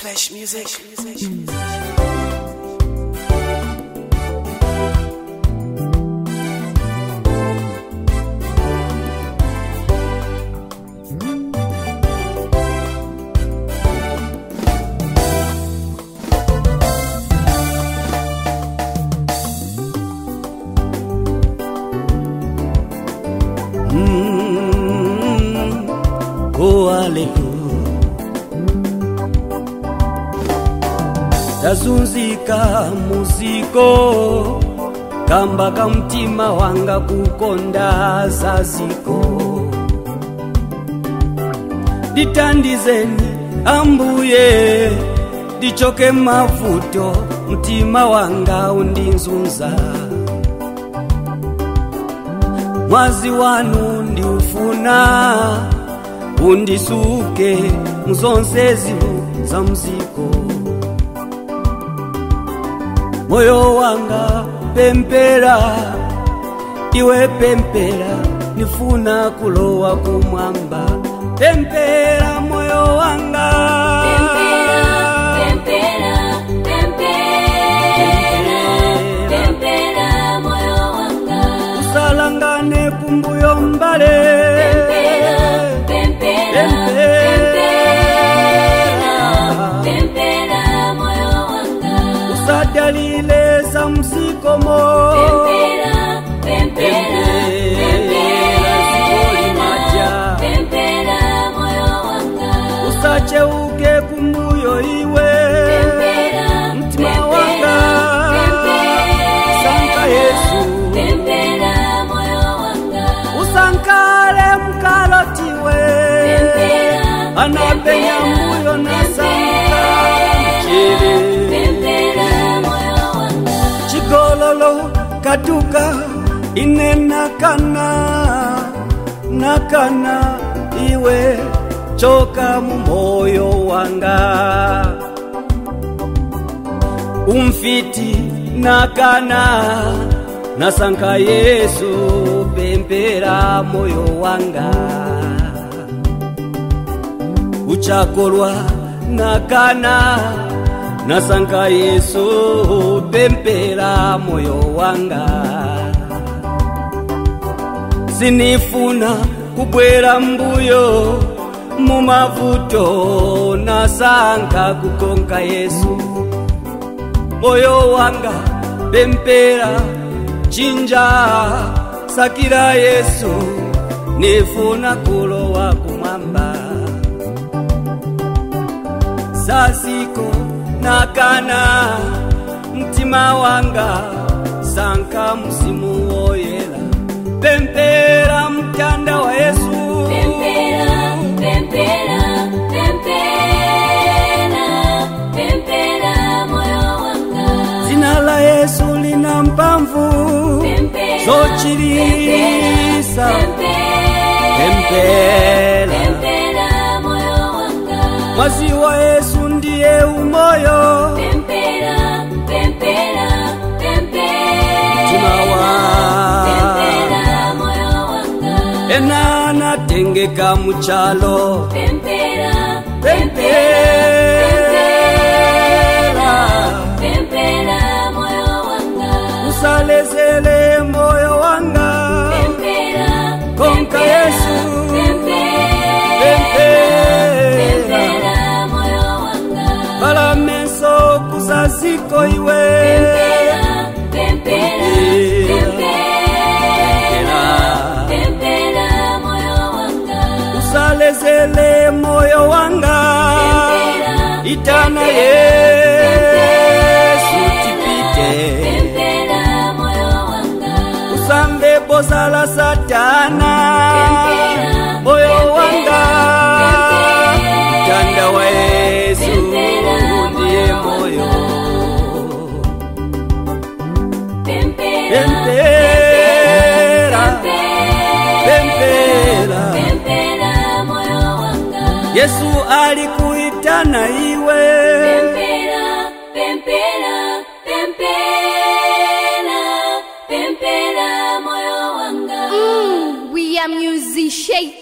Fresh music. Oh, hallelujah. Tazunzika muziko kamba kamtima wanga kukonda zaziko. Ditandizeni ambuye dichoke mavuto mtima wanga undinzunza. Mwazi wanu ndiufuna undisuke muzonsezi za mziko. Moyo wanga pempera, iwe pempera, nifuna kulowa kumwamba. Pempera moyo wanga, pempera, pempera moyo wanga. Usalangane kumbuyo mbale, pempera moyo wanga. Usadalile za msikomo, pempera moyo wanga. Usacheuke kumbuyo iwe, mtima wanga, sanka Yesu. Pempera moyo wanga. Usankale mkalotiwe, anapenya mbuyo na sanka mchele. Pempera moyo wanga. Chigololo kaduka inena nakana iwe choka mumoyo wanga. Umfiti nakana nasanka Yesu. Pempera moyo wanga. Uchakolwa nakana nasanka Yesu. Pempera moyo wanga. Sinifuna kubwera mbuyo mumavuto nasanka kukonka Yesu. Moyo wanga pempera chinja sakira Yesu. Nifuna kulowa kumwamba. Sasiko nakana mtima wanga sanka msimu woyela. Pempera mtanda wa Yesu. Pempera moyo wanga. Zina la Yesu lina mpamvu zochirisa. Pempera moyo wanga. Mwazi wa Yesu ndiye umoyo. Pempera Mtima moyo wanga. ena natengeka muchalo. Pempera moyo wanga. Usalezele moyo wanga. Konka Yesu. Pempera moyo wanga. Balameso kusasiko iwe. Pempera moyo wanga. Usalezele moyo wanga. Itana Yesu tipite. Pempera moyo wanga. Usambe bozala satana. Moyo wanga. Tanda wa Yesu ndiye moyo. Pempera moyo wanga. Yesu alikuitana iwe. Pempera moyo wanga. We are musicians.